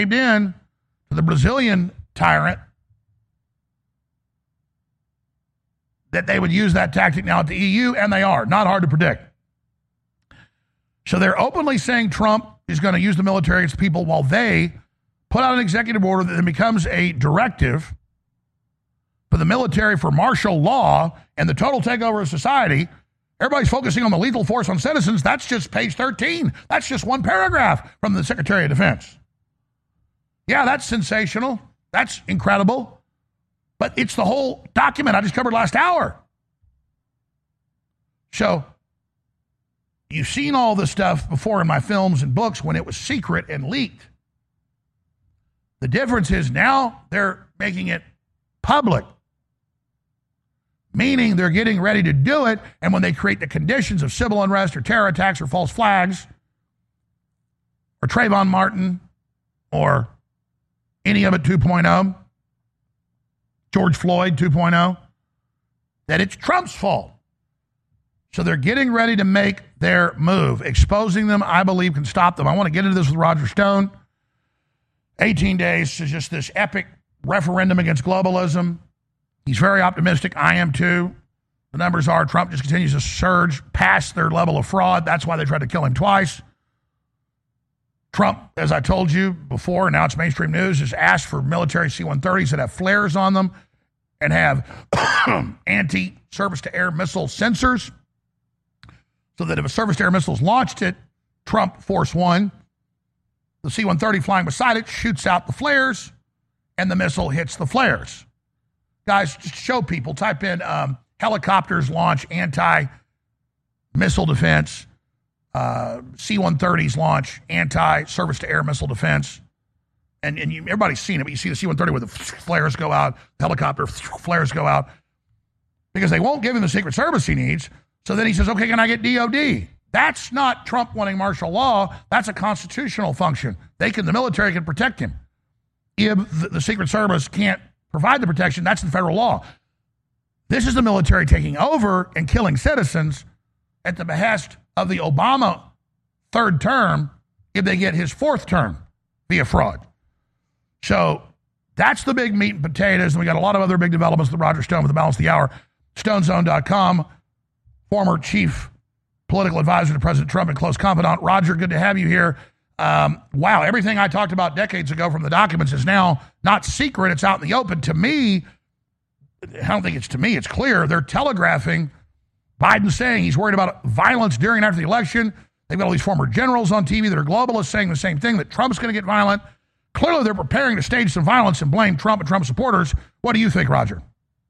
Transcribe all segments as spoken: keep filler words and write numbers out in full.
in to the Brazilian tyrant that they would use that tactic now at the E U, and they are. Not hard to predict. So they're openly saying Trump is going to use the military against people while they put out an executive order that then becomes a directive for the military for martial law and the total takeover of society. Everybody's focusing on the lethal force on citizens. That's just page thirteen. That's just one paragraph from the Secretary of Defense. Yeah, that's sensational. That's incredible. But it's the whole document I just covered last hour. So you've seen all this stuff before in my films and books when it was secret and leaked. The difference is now they're making it public, meaning they're getting ready to do it, and when they create the conditions of civil unrest or terror attacks or false flags or Trayvon Martin or any of it two point oh, George Floyd two point oh, that it's Trump's fault. So they're getting ready to make their move. Exposing them, I believe, can stop them. I want to get into this with Roger Stone. eighteen days is just this epic referendum against globalism. He's very optimistic. I am too. The numbers are Trump just continues to surge past their level of fraud. That's why they tried to kill him twice. Trump, as I told you before, and now it's mainstream news, has asked for military C one thirties that have flares on them and have anti-surface-to-air missile sensors, so that if a surface-to-air missile's launched at Trump Force One, the C one thirty flying beside it shoots out the flares, and the missile hits the flares. Guys, just show people. Type in um, helicopters launch anti-missile defense, uh, C one thirties launch anti-surface-to-air missile defense. And, and you, everybody's seen it, but you see the C one thirty where the flares go out, the helicopter flares go out, because they won't give him the Secret Service he needs. So then he says, okay, can I get D O D? That's not Trump wanting martial law. That's a constitutional function. They can, the military can protect him. If the, the Secret Service can't provide the protection, that's the federal law. This is the military taking over and killing citizens at the behest of the Obama third term if they get his fourth term via fraud. So that's the big meat and potatoes, and we got a lot of other big developments with Roger Stone with the balance of the hour. stone zone dot com, former chief political advisor to President Trump and close confidant. Roger, good to have you here. Um, wow, everything I talked about decades ago from the documents is now not secret. It's out in the open. To me, I don't think it's to me, it's clear. They're telegraphing Biden saying he's worried about violence during and after the election. They've got all these former generals on T V that are globalists saying the same thing, that Trump's going to get violent. Clearly, they're preparing to stage some violence and blame Trump and Trump supporters. What do you think, Roger?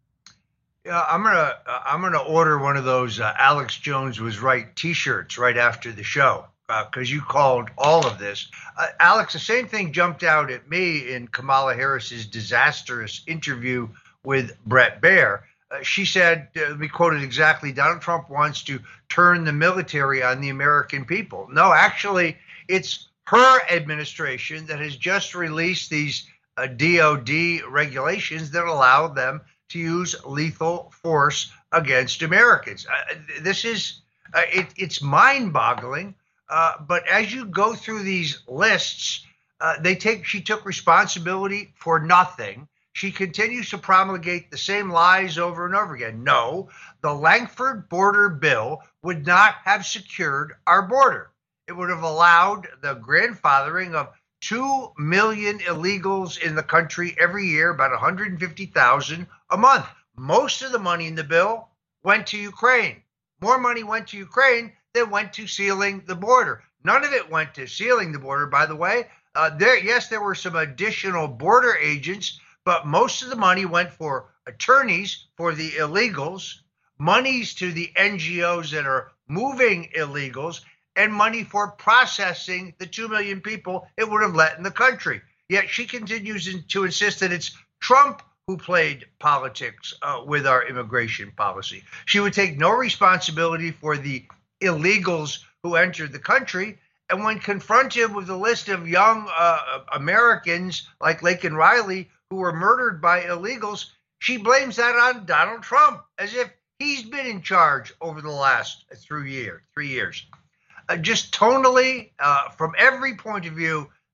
Yeah, I'm gonna uh, I'm gonna order one of those uh, Alex Jones was right T-shirts right after the show, because uh, you called all of this. Uh, Alex, the same thing jumped out at me in Kamala Harris's disastrous interview with Bret Baier. Uh, she said, uh, let me quote it exactly, Donald Trump wants to turn the military on the American people. No, actually, it's her administration that has just released these uh, D O D regulations that allow them to use lethal force against Americans. Uh, this is, uh, it, it's mind-boggling. Uh, but as you go through these lists, uh, they take. She took responsibility for nothing. She continues to promulgate the same lies over and over again. No, the Langford border bill would not have secured our border. It would have allowed the grandfathering of two million illegals in the country every year, about one hundred fifty thousand a month. Most of the money in the bill went to Ukraine. More money went to Ukraine than went to sealing the border. None of it went to sealing the border, by the way. Uh, there, yes, there were some additional border agents, but most of the money went for attorneys for the illegals, monies to the N G Os that are moving illegals, and money for processing the two million people it would have let in the country. Yet she continues to insist that it's Trump who played politics uh, with our immigration policy. She would take no responsibility for the illegals who entered the country. And when confronted with a list of young uh, Americans like Laken Riley who were murdered by illegals, she blames that on Donald Trump, as if he's been in charge over the last three years. Three years. Uh, just tonally, uh, from every point of view,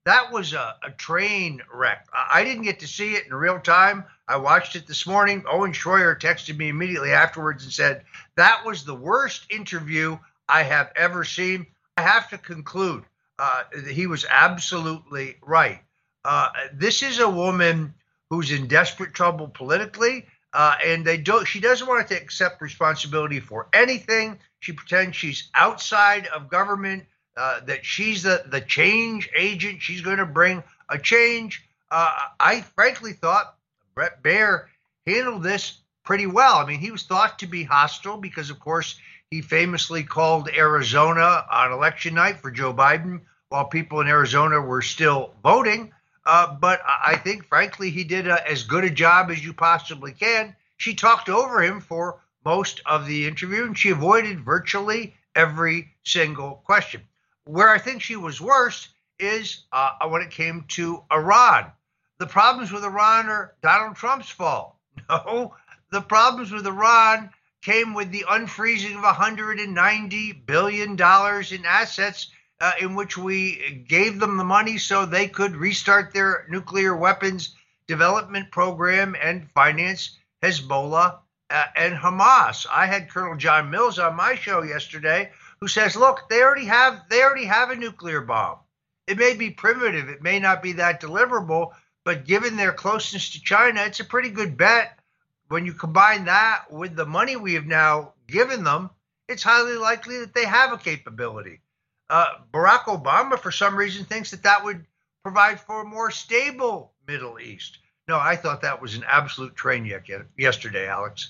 that was a, a train wreck. I didn't get to see it in real time. I watched it this morning. Owen Schroyer texted me immediately afterwards and said, that was the worst interview I have ever seen. I have to conclude, uh, he was absolutely right. Uh, this is a woman who's in desperate trouble politically, uh, and they don't. She doesn't want to accept responsibility for anything. She pretends she's outside of government, uh, that she's the, the change agent. She's going to bring a change. Uh, I frankly thought Bret Baier handled this pretty well. I mean, he was thought to be hostile because, of course, he famously called Arizona on election night for Joe Biden while people in Arizona were still voting. Uh, but I think, frankly, he did a, as good a job as you possibly can. She talked over him for most of the interview, and she avoided virtually every single question. Where I think she was worst is uh, when it came to Iran. The problems with Iran are Donald Trump's fault. No, the problems with Iran came with the unfreezing of one hundred ninety billion dollars in assets Uh, in which we gave them the money so they could restart their nuclear weapons development program and finance Hezbollah uh, and Hamas. I had Colonel John Mills on my show yesterday who says, look, they already have they already have a nuclear bomb. It may be primitive. It may not be that deliverable, but given their closeness to China, it's a pretty good bet. When you combine that with the money we have now given them, it's highly likely that they have a capability. Uh, Barack Obama, for some reason, thinks that that would provide for a more stable Middle East. No, I thought that was an absolute train wreck yesterday, Alex.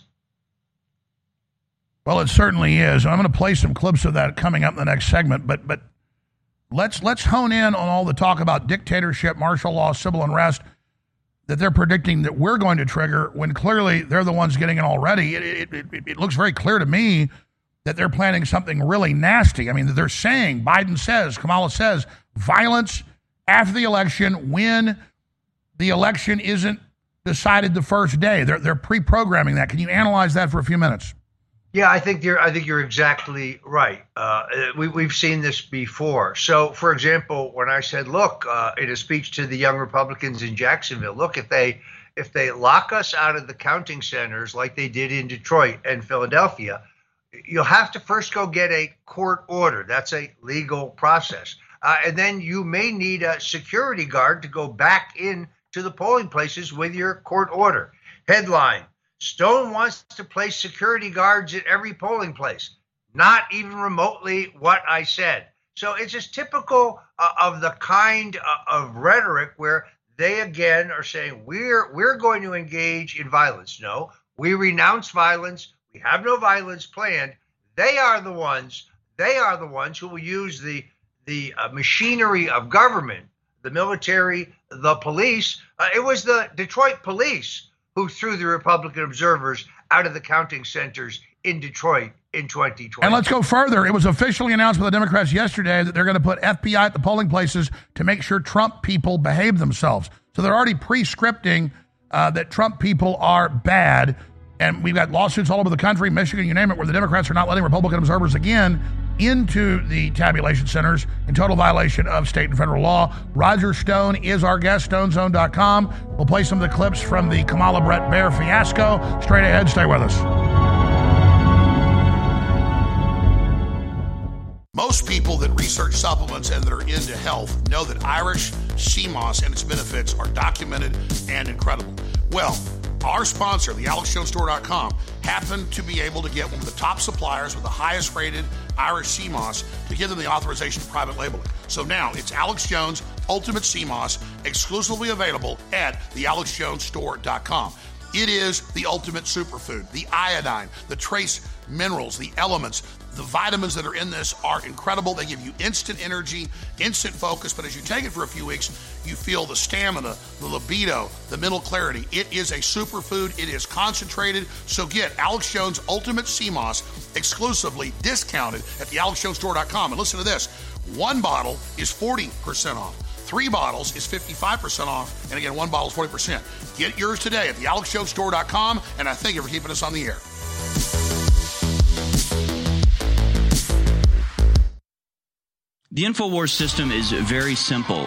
Well, it certainly is. I'm going to play some clips of that coming up in the next segment. But but let's let's hone in on all the talk about dictatorship, martial law, civil unrest that they're predicting that we're going to trigger when clearly they're the ones getting it already. It, it, it, it looks very clear to me that they're planning something really nasty. I mean, they're saying, Biden says, Kamala says, violence after the election when the election isn't decided the first day. They're they're pre-programming that. Can you analyze that for a few minutes? Yeah, I think you're. I think you're exactly right. Uh, we we've seen this before. So, for example, when I said, "Look," uh, in a speech to the young Republicans in Jacksonville, look, if they if they lock us out of the counting centers like they did in Detroit and Philadelphia, you'll have to first go get a court order. That's a legal process. Uh, and then you may need a security guard to go back in to the polling places with your court order. Headline, Stone wants to place security guards at every polling place. Not even remotely what I said. So it's just typical uh, of the kind uh, of rhetoric where they again are saying, we're we're going to engage in violence. No, we renounce violence. We have no violence planned. They are the ones. They are the ones who will use the the uh, machinery of government, the military, the police. Uh, it was the Detroit police who threw the Republican observers out of the counting centers in Detroit in twenty twenty. And let's go further. It was officially announced by the Democrats yesterday that they're going to put F B I at the polling places to make sure Trump people behave themselves. So they're already pre-scripting uh, that Trump people are bad. And we've got lawsuits all over the country, Michigan, you name it, where the Democrats are not letting Republican observers again into the tabulation centers in total violation of state and federal law. Roger Stone is our guest, stone zone dot com. We'll play some of the clips from the Kamala Bret Baier fiasco. Straight ahead, stay with us. Most people that research supplements and that are into health know that Irish Sea Moss and its benefits are documented and incredible. Well, our sponsor, the alex jones store dot com, happened to be able to get one of the top suppliers with the highest rated Irish Sea Moss to give them the authorization for private labeling. So now it's Alex Jones Ultimate Sea Moss, exclusively available at the alex jones store dot com. It is the ultimate superfood. The iodine, the trace minerals, the elements, the vitamins that are in this are incredible. They give you instant energy, instant focus, but as you take it for a few weeks, you feel the stamina, the libido, the mental clarity. It is a superfood. It is concentrated. So get Alex Jones Ultimate Sea Moss exclusively discounted at the alex jones store dot com. And listen to this. One bottle is forty percent off. Three bottles is fifty-five percent off. And again, one bottle is forty percent. Get yours today at the alex jones store dot com. And I thank you for keeping us on the air. The InfoWars system is very simple.